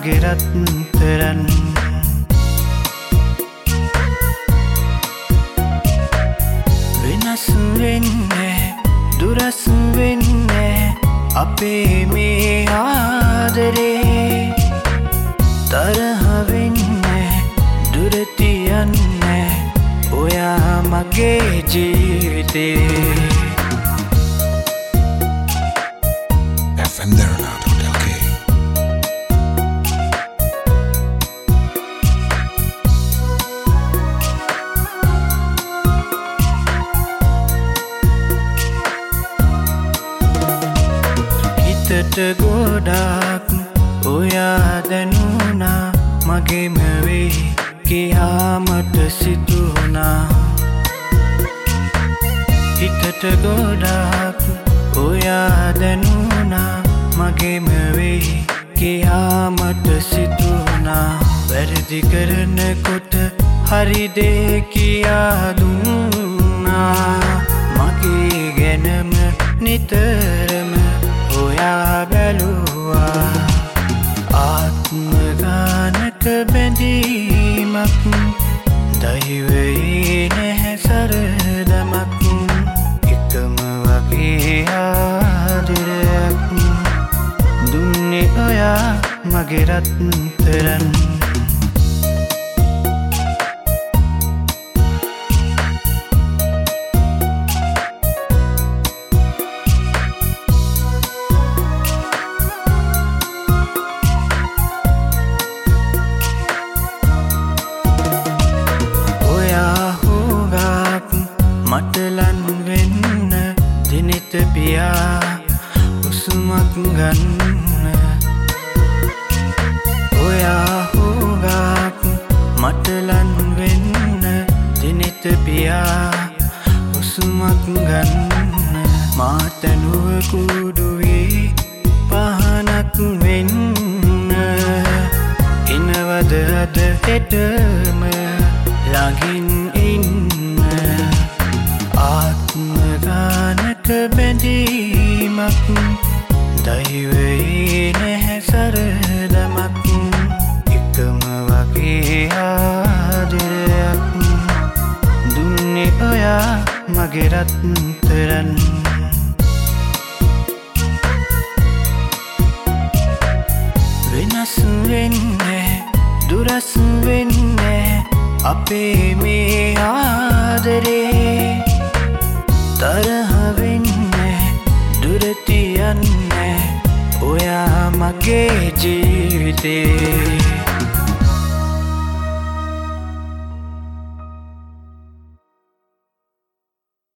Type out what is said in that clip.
මගේ රත්තරන් වෙනස් වෙන්නේ දුරස් වෙන්නේ අපේ මේ ආදරේ තරහ වෙන්නේ දුර තියන්නේ ඔයා මගේ ජීවිතේ FM Deronado.lk හිතට ගොඩක් ඔයා දැනුණා මගේම වෙයි කියා මට සිතුණා හිතට ගොඩක් ඔයා දැනුණා මගේම වෙයි කියා මට සිතුණා වැරදි කරනකොට හරි දේ කියා දුන්නා මගේ ගැනම නිතරම ඔයා බැලුවා ආත්ම ගානක බැඳීමක් දෛවයේ නැහැ සරදමක් එකම වගේ ආදරයක් දුන්නේ ඔයා මගේ රත්තරන් මටලන් වෙන්න දිනෙත පියා උසුමක් ගන්න ඔයා හොගක් මටලන් වෙන්න දිනෙත පියා උසුමක් ගන්න මාතනුව කුඩුවේ පහනක් වෙන්න ඉනවද අද හෙටම ළඟින් ඉන්න ආත්ම ගානක බැඳීමක් දෛවයේ නැහැ සරදමක් එකම වගේ ආදරයක් දුන්නේ ඔයා මගේ රත්තරන් වෙනස් වෙන්නේ දුරස් වෙන්නේ අපේ මේ ආදරේ තරහ වෙන්නේ දුර තියන්නේ ඔයා මගේ ජීවිතේ